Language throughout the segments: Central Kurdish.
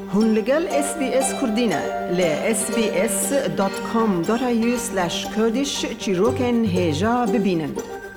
هون لگل SBS کردینه ل sbs.com.au/kurdish چی روکن هجا ببینن.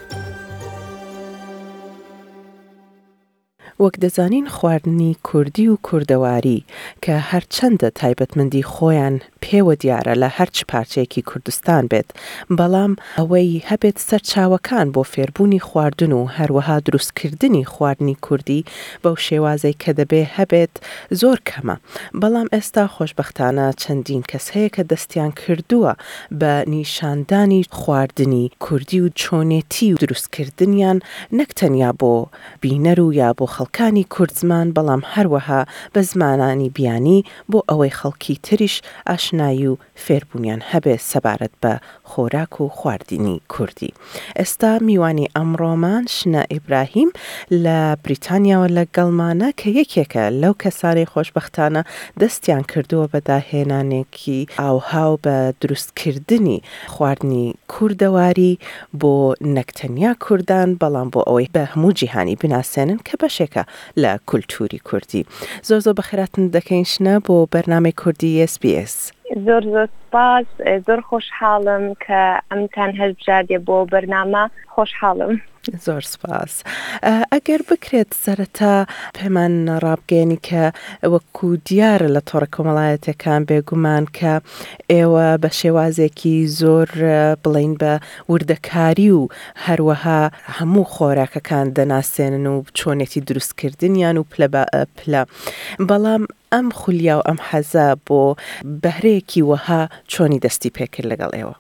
وەک دەزانین خواردنی کوردی و کوردەواری کە هەرچەندە تایبەتمەندی خۆیان پێوە دیارە لە هەرچ پارچەیەکی کوردستان بێت، بەڵام ئەوەی هەبێت سەرچاوەکان بۆ فێربوونی خواردن و هەروەها دروستکردنی خواردنی کوردی بەو شێوازەی کە دەبێ هەبێت زۆر کەمە. بەڵام ئێستا خۆشبەختانە چەندین کەس هەیە کە دەستیان کردووە بە نیشاندانی خواردنی کوردی و چۆنێتی و دروستکردنیان نەک تەنیا بۆ بینەر و یا بۆ خەڵکانی کوردزمان، بەڵام هەروەها بە زمانانی بیانی بۆ ئەوەی خەڵکی تریش ئاشنایی و فێربوونیان هەبێ سەبارەت بە خۆراک و خواردنی کوردی. ئێستا میوانی ئەمڕۆمان شنە ئیبراهیم لە بریتانیاوە لەگەڵمانە کە یەکێکە لەو کەسانی خۆشبەختانە دەستیان کردووە بە داهێنانێکی ئاوهاو بە دروستکردنی خواردنی کوردەواری بۆ نەکتەنیا کوردان، بەڵام بۆ ئەوەی بە هەموو جیهانی بناسێنن کە بەشێکە لە کولتوری کوردی. زۆر بەخێراتن دەکەین شنە بۆ بەرنامەی کوردی SBS. زۆر سپاس، زۆر خۆشحاڵم کە ئەمتان هەڵبژاردێ بۆ بەرنامە، خۆشحاڵم. زۆر سپاس. ئەگەر بکرێت سەرەتا پێمان ڕابگەێنی کە وەکو دیارە لە تۆڕە کۆمەڵایەتەکان بێگومان کە ئێوە بە شێوازێکی زۆر بڵین بە وردەکاری و هەروەها هەموو خۆراکەکان دەناسێنن و چۆنێتی دروستکردنیان و پلە. بەڵام ئەم خولیا و ئەم حەزە بۆ بەهرەیەکی وەها چۆنی دەستی پێکرد لەگەڵ ئێوە؟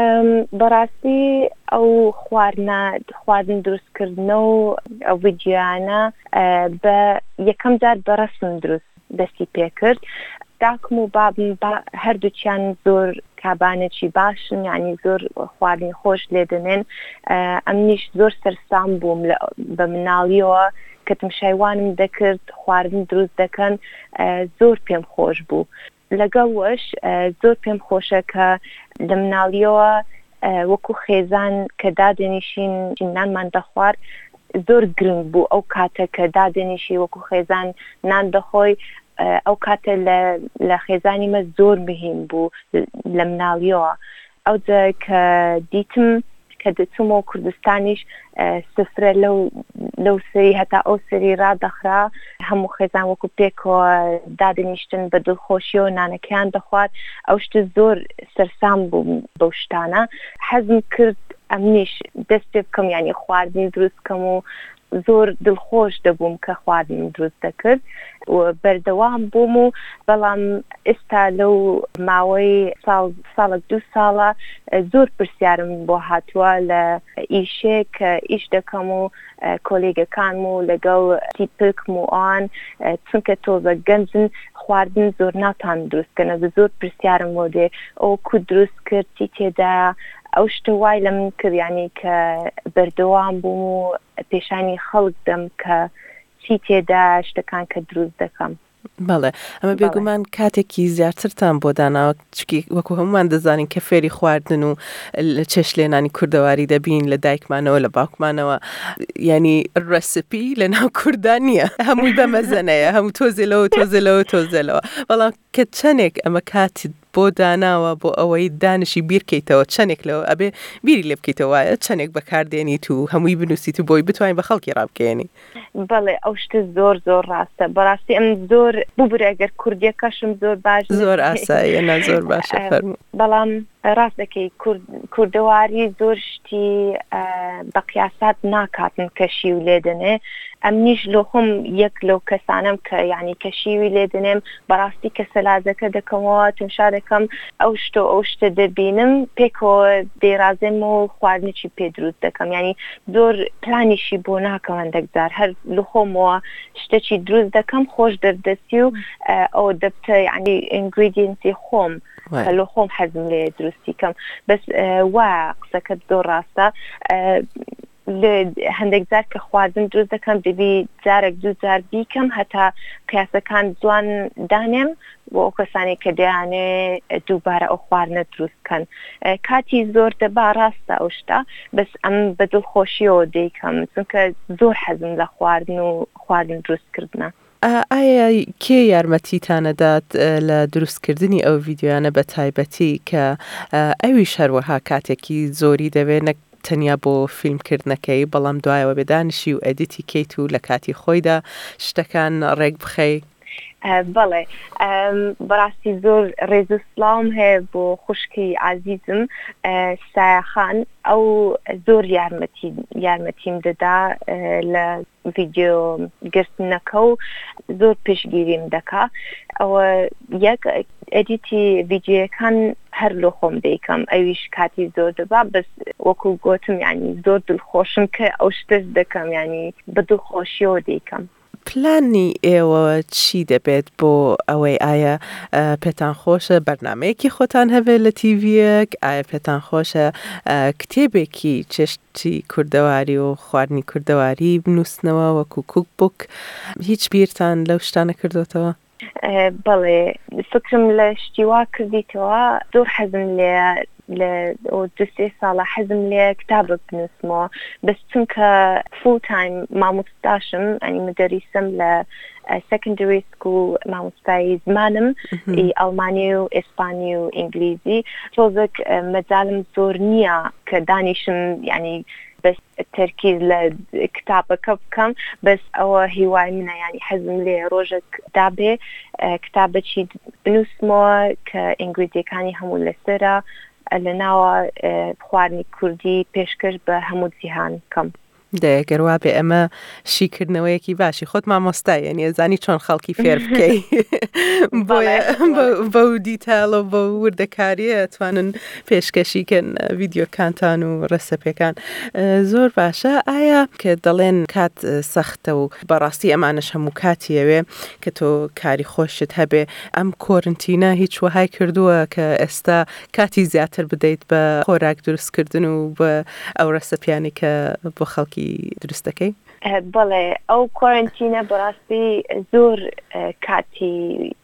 بەڕاستی ئەو خواردن دروستکردنە و ئەو ڤیدیۆیانە بە یەکەم جار بە ڕەسم دروست دەستی پێکرد. داکم و بابم هەردووچیان زۆر کابانێکی باشن، یعنی زۆر خواردنی خۆش لێ دەنێن. ئەمنیش زۆر سەرسام بووم بە مناڵیەوە کە تمشایوانم دەکرد خواردن دروست دەکەن، زۆر پێم خۆش بوو. لەگەڵەوەش زۆر پێم خۆشە کە لە مناڵیەوە وەکو خێزان کە دادێنیشین نانمان دەخوارد زۆر گرنگ بوو. ئەو کاتە کە دادێنیشی وەکو خێزان نان دەخۆی، ئەو کاتە لە خێزانی مە زۆر مهم بوو لە مناڵیەوە. ئەو کە دیتم کە دەچوومەوە کوردستانیش سفرە لەو سەری هەتا ئەو سەری ڕادەخرا، هەموو خێزان وەکو پێکەوە دادەنیشتن بە دڵخۆشی و نانەکەیان دەخوات. ئەو شتە زۆر سەرسام بوو بەو شتانە. حەزم کرد ئەمنیش دەست پێ بکەم، یعنی خواردنی دروست بکەم و زۆر دڵخۆش دەبووم کە خواردن دروست دەکرد و بەردەوام بووم. و بەڵام ئێستا لەو ماوەی ساڵێک 2 ساڵە زۆر پرسیارم بۆ هاتووە لە ئیشێک کە ئیش دەکەم و کۆلێگەکانم و لەگەڵ تیپکم و ئەوان، چونکە تۆزە گەنجن خواردن زۆر ناتان دروستکەنە، زۆر پرسیارم بۆ دێ ئەو کو دروست کرد چی تێدا. ئەو شتە وای لە من کرد، یعنی کە بەردەوام بووم و پێشانی خەڵک دەم کە چی تێدا شتەکان کە دروست دەکەم. بەڵێ، ئەمە بێگومان کاتێکی زیاترتان بۆ داناوە، چکی وەکو هەمومان دەزانین کە فێری خواردن و چێش لێنانی کوردەواری دەبین لە دایکمانەوە لە باوکمانەوە، یعنی ڕەسپی لە ناو کوردان نییە، هەمووی بەمەزەنەیە، هەموو تۆزێلەوە. بەڵام کە چەندێک ئەمە کاتی بۆ داناوە بۆ ئەوەی دانشی بیرکەیتەوە، چەندێک لەوە ئەبێ بیری لێ بکەیتەوە، چەندێک بەکاردێنیت و هەمووی بنووسیت و بۆی بتوانین بە خەڵکی ڕابکەێنی. بەڵێ، ئەو شتە زۆر ڕاستە. بەڕاستی ئەم زۆر ببوورە ئەگەر کوردیەکەشم زۆر باش، زۆر ئاساییە، زۆر باشە فەرموو. بەڵام ڕاست دەکەی کوردەواری زۆر شتی بە قیاسات ناکاتن کە شیو لێ دەنێ. ئەمنیش لۆخم یەک لەو کەسانم کە یعنی کە شیوی لێ دەنێم، بەڕاستی کە سەلازەکە دەکەمەوە تمشا دەکەم ئەو شتە دەبینم پێکەوە دێرازێم و خواردنێکی پێ دروست دەکەم، یعنی زۆر پلانیشی بۆ ناکەم هەندێکجار هەر لەخۆمەوە شتێکی دروست دەکەم خۆش دەردەسی و ئەو دەبتە یعنی ئینگریدینسی خۆم کە لە خۆم حەزم لێ دروستی کەم. بەس وا قسەکەت زۆر ڕاستە. هەندێک جار کە خواردن دروست دەکەم دەبی جارێک 2 جار بیکەم هەتا قیاسەکان جوان دانێم بۆ ئەو کەسانی کە دەیانێ دووبارە ئەو خواردنە دروستکەن. کاتی زۆر دەبا ڕاستە ئەو شتە، بەس ئەم بە دڵخۆشیەوە دەیکەم چونکە زۆر حەزم لە خواردن و خواردن دروستکردنە. ئایا کێ یارمەتیتانەدات لە دروستکردنی ئەو ڤیددیویانە بە تایبەتی کە ئەویش هەروەها کاتێکی زۆری دەوێت نەک تەنیا بۆ فیلمکردنەکەی بەڵام دوایەوە بێدانشی و ئەدیتی کەیت و لە کاتی خۆیدا شتەکان ڕێک بخەی؟ بەڵێ بەڕاستی زۆر ڕێز و سڵاوم هەیە بۆ خوشکی عزیزم سایەخان ئەو زۆر یارمەتیم دەدا لە ڤیددیۆ گرتنەکە و زۆر پشگیریم دەکا ئەوە یەک ئەدیتی ڤیددیۆیەکان هەر لۆ خۆم دەیکەم ئەویش کاتی زۆر دەبا بەس وەکو گوتم ینی زۆر دڵخۆشم کە ئەو شتش دەکەم ینی بە دڵخۆشیەوە دەیکەم. پلانی ئێوە چی دەبێت بۆ ئەوەی ئایا پێتان خۆشە بەرنمەیەکی خۆتان هەبێت لە تیڤیەک ئایا پێتان خۆشە کتێبێکی چێشتی کوردەواری و خواردنی کوردەواری بنووسنەوە وەکو کوک بوک هیچ بیرتان لەو شتانە کردوتەوە؟ بەڵێ فکرم لە شتیوا کردیتەوە زۆر حەزم لە دو-سێ ساڵە حەزم لێ کتابە بنووسمەوە بەس چونکە فول تایم مامۆستاشم ئەنی مدەریسم لە سەکەندری سکول مامۆستایی زمانم ئەڵمانی و ئێسپانی و ئینگلیزی تۆزێک مەجالم زۆر نییە کە دانیشم ینی بەس تەرکیز لە کتابەکە بکەم بەس ئەوە هیوای منە ینی حەزم لێ ڕۆژێک دابێ کتابەکی بنووسمەوە کە ئینگلیزیەکانی هەموو لەسەرە لە ناوە خواردنی کوردی پێشکەش بە هەموو جیهان کەم. دەگەر وا بێ ئەمە شیکردنەوەیەکی باشی خۆت مامۆستای یعنی ئەزانی چۆن خەڵکی فێر بکەی بۆیە بەو دیتالە بە وردەکاریە توانن پێشکەشیکەن ڤیددیۆکانتان و ڕەسەپەکان زۆر باشە. ئایا کە دەڵێن کات سەختە و بەڕاستی ئەمانش هەموو کاتیەوێ کە تۆ کاری خۆشت هەبێ ئەم کۆرنتینە هیچ وەهای کردووە کە ئێستا کاتی زیاتر بدەیت بە خۆراک دروستکردن و بە ئەو ڕەسەپیانی کە بۆ خەڵکی دروستەکەی؟ بەڵێ ئەو کۆرنتینە بەڕاستی زۆر کاتی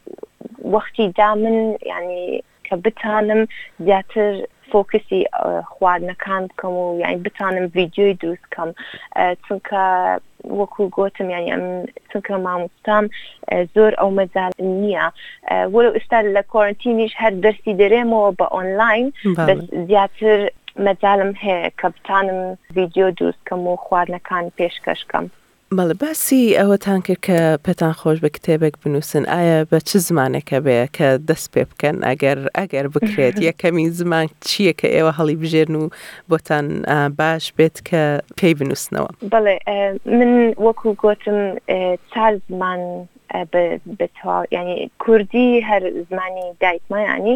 وەختی دا من ینی کە بتانم زیاتر فۆکسی خواردنەکان بکەم و یعنی بتانم ڤیددیۆی دروست بکەم چونکە وەکو گوتم ینی ئەم چونکە مامۆستام زۆر ئەو مەجال نییە وەرە ئێستا لە کۆرنتینیش هەر دەرسی دەرێمەوە بە ئۆنلاین بەس زیاتر مەجالم هەیە کە بتانم ڤیددیۆ دروستکەم و خواردنەکان پێشکەشکەم. بەڵێ باسی ئەوەتان کرد کە پێتان خۆش بە کتێبێک بنووسن ئایا بە چ زمانێکە بێ کە دەست پێ بکەن ئەگەر بکرێت یەکەمی زمان چییە کە ئێوە هەڵی بژێرن و بۆتان باش بێت کە پێی بنووسنەوە؟ بەڵێ من وەکو گوتم 4 زمان بتوا ینی کوردی هەر زمانی دایکمە ینی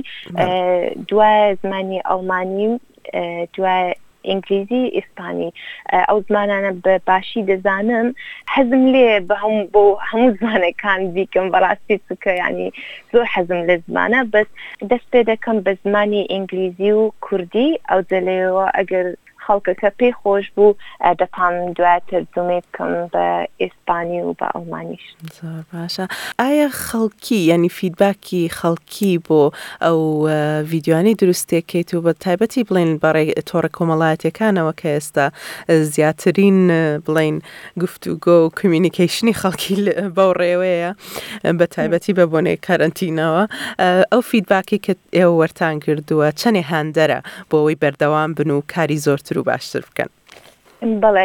دوای زمانی ئەڵمانی دوای ئینگلیزی ئیسپانی ئەو زمانانە بە باشی دەزانم حەزم لێ بۆ هەموو زمانەکان بیکەم بەڕاستی چونکە ینی زۆر حەزم لە زمانە بەس دەست پێ دەکەم بە زمانی ئینگلیزی و کوردی ئەو دەلێەوە ئەگەر خەڵکەکە پێی خۆش بوو دەتانم دوای تەرجمەی بکەم بە ئیسپانی و بە ئەڵمانیش. زۆر باشە. ئایا خەڵکی یعنی فیدباکی خەڵکی بۆ ئەو ڤیددیوانی دروستێکیت و بە تایبەتی بڵێن بەڕێ تۆڕە کۆمەڵایەتەکانەوە کە ئێستا زیاترین بڵێن گفتوگۆ و کمیونیکیشنی خەڵکی بەو ڕێوەیە بە تایبەتی بە بۆنەی کارەنتینەوە ئەو فیدباکی کە ئێوە وەرتان کردووە چەندێ هاندەرە بۆ ئەوەی بەردەوام بن و کاری زۆرتر و باشتر بکەن؟ بەڵێ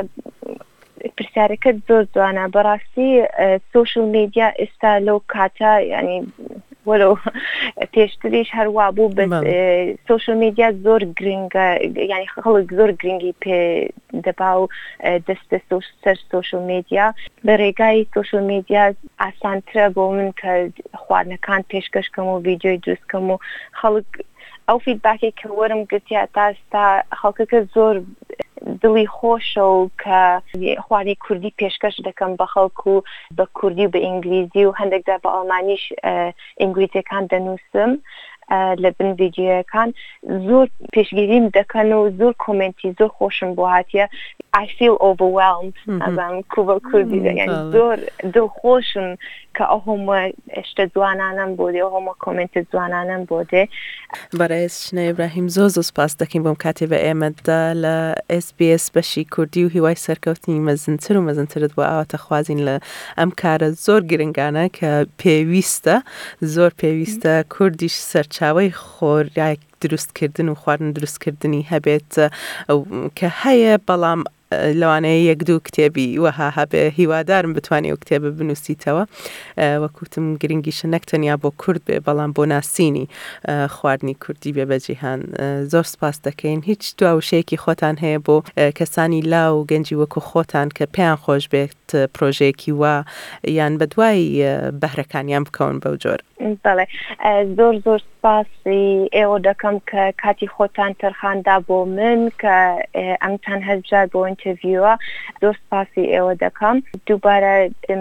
پرسیارەکەت زۆر جوانە بەڕاستی سۆشل میدیا ئێستا لەو کاتە ینی وەرە پێشتریش هەروە بوو بە سۆشل میدیا زۆر گرنگە ینی خەڵک زۆر گرنگی پێ دەبا و دەستە سەر سۆشل میدیا بە ڕێگای سۆشل میدیا ئاسانترە بۆ من کە خواردنەکان پێشکەشکەم و ڤیددیۆی دروستکەم و خەڵک ئەو فیدباکی کە وەرم گرتیا تا ئێستا خەڵکەکە زۆر دڵی خۆشە و کە خواردنی کوردی پێشکەش دەکەم بە خەڵکو بە کوردی و بە ئینگلیزی و هەندێکدا بە ئەڵمانیش ئینگلیزیەکان دەنووسم لە بن ڤیدیۆیەکان زۆر پێشگیریم دەکەن و زۆر کۆمنتی زۆر خۆشم بۆ هاتیە. I feel overwhelmed ئەزانم کوبە کوردی یعنی زۆر دڵخۆشم کە ئەو هەموو شتە جوانانم بۆ دێ ئەو هەموو کۆمنتە جوانانم بۆ دێ. بەڕێز شنە ئیبراهیم زۆر سوپاس دەکەین بۆم کاتێ بە ئێمەدا لە SBS بەشی کوردی و هیوای سەرکەوتنی مەزنتر و مەزنترت بۆ ئاواتە خوازین لە ئەم کارە زۆر گرنگانە کە پێویستە زۆر پێویستە کوردیش سەرچاوەی خۆراک دروستکردن و خواردن دروستکردنی هەبێت کە هەیە بەڵام لەوانەیە یەک دوو کتێبی وەها هەبێ هیوادارم بتوانێت و کتێبە بنووسیتەوە وەکوتم گرنگیشە نەک تەنیا بۆ کورد بێ بەڵام بۆ ناسینی خواردنی کوردی بێ بەجیهان. زۆر سپاس دەکەین. هیچ دواوشەیەکی خۆتان هەیە بۆ کەسانی لاو و گەنجی وەکو خۆتان کە پێیان خۆش بێت پرۆژەیەکی وا یان بە دوای بەهرەکانیان بکەون بەو جۆر؟ بەڵێ زۆر زۆر سپاسی ئێوە دەکەم کە کاتی خۆتان تەرخاندا بۆ من کە ئەمتان هەرجار بۆ ئینتەڤیوە. زۆر سپاسی ئێوە دەکەم. دووبارە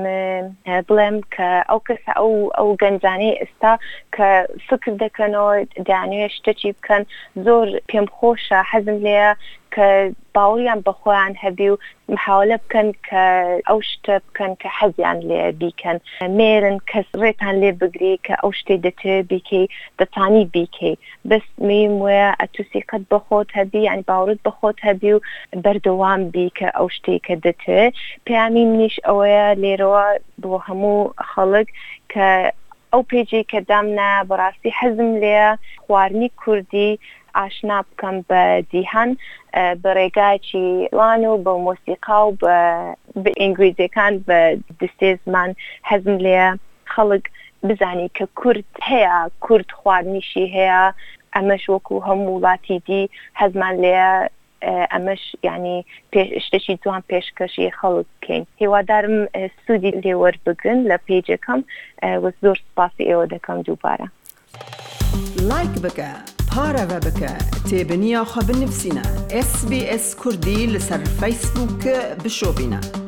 بڵێم کە ئەو کەسە ئەو گەنجانەی ئێستا کە فکر دەکەنەوە دەیانەوێت شتێکی بکەن زۆر پێم خۆشە حەزم لێیە کە باوەڕیان بە خۆیان هەبی و محاولە بکەن کە ئەو شتە بکەن کە حەزیان لێ بیکەن مێرن کەس ڕێتان لێ بگری کە ئەو شتێ دەتوێت بیکەی دەتانی بیکەی بەس میم وایە ئەتوسیقەت بە خۆت هەبی یعنی باوەڕت بە خۆت هەبی و بەردەوام بی کە ئەو شتێک کە دەتوێت. پەیامی منیش ئەوەیە لێرەوە بۆ هەموو خەڵک کە ئەو پێجی کە دامنا بەڕاستی حەزم لێە خواردنی کوردی ئاشنا بکەم بە جیهان بە ڕێگایکی وان و بە مۆسیقا و بە ئینگریزیەکان بە دەستێ زمان حەزم لێە خەڵک بزانی کە کورد هەیە کورد خواردنیشی هەیە ئەمەش وەکو هەموو وڵاتی دی حەزمان لێە ئەمەش ینی شتێکی جوان پێشکەشی خەڵک بکەین. هیوادارم سوودی لێوەربگرن لە پێیجەکەم و زۆر سپاسی ئێوە دەکەم دووبارە. لایک بکە پارەوە بکە تێبنییا خە بنفسینە SBS کوردی لەسەر فەیسبووک بشۆبینە.